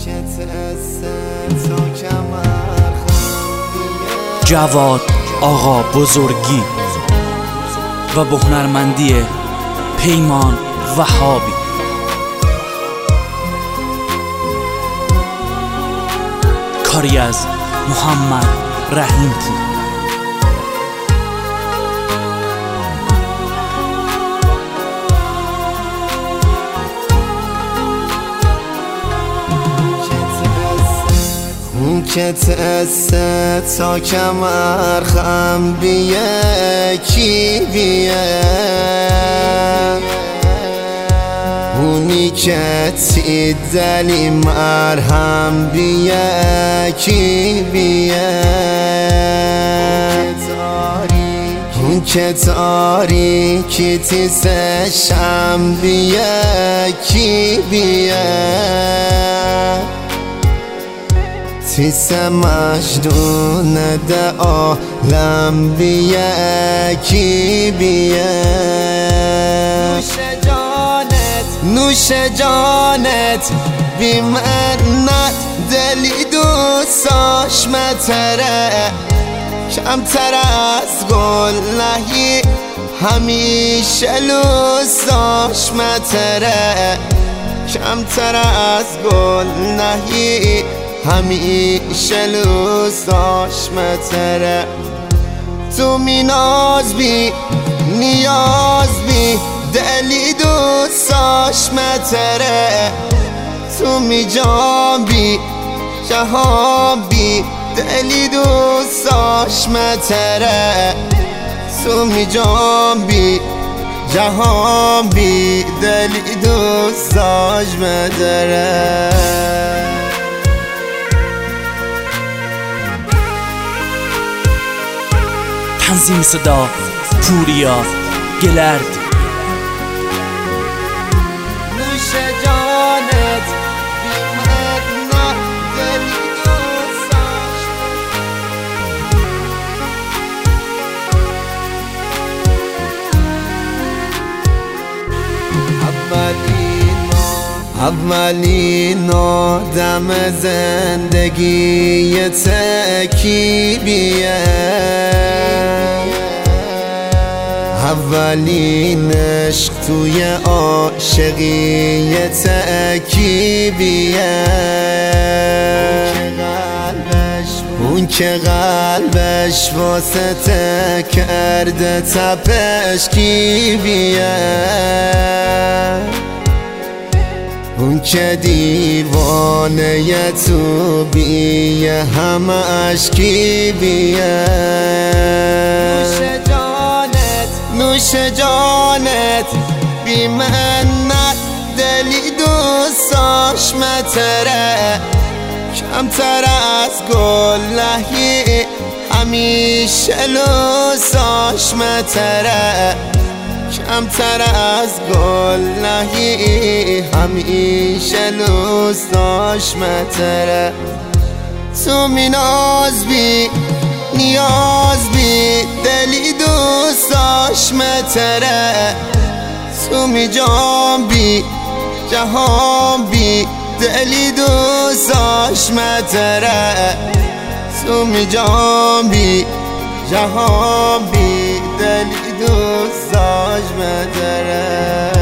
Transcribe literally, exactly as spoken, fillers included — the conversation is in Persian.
جواد آقا بزرگی و با هنرمندی پیمان وهابی. کاری از محمد رحیم پور. اون که تسته تا کمر خم بیه کی بیه، اونی که تی دلی مرهم بیه کی بیه، اون که تاریکی تی سشم بیه کی بیه، تیس مجنون ده عالم بیه کی بیه، نوش جانت نوش جانت بی منت دلی دوستاش متره، کمتر از گل نهی همیشه لوستاش متره، کمتر از گل نهی همیشه لوستاش متره، تو می ناز بی نیاز بی دلی دوستاش متره، تو می جان بی جهان بی دلی دوستاش متره، تو می جان بی جهان بی دلی دوستاش متره. تنظیم صدا پوریا گلرد. نوش جانت بی منت دلی دوستاش، اولین آدم زندگی تکی بیه، اولین عشق توی عاشقی تکی بیه، اون که قلبش واسه ته کرده تپش کی بیه، اون که دیوانه تو بیه همش کی بیه، نوش جانت نوش جانت بی منت دلی دوستاش متره، کمتر از گل نهی همیشه لوستاش متره، کمتر از گل نهی همیشه لوستاش متره، تو می ناز بی نیاز بی دلی دوستاش متره، تو می جان بی جهان بی دلی دوستاش متره، تو می جان بی جهان بی دلی دوستاش متره.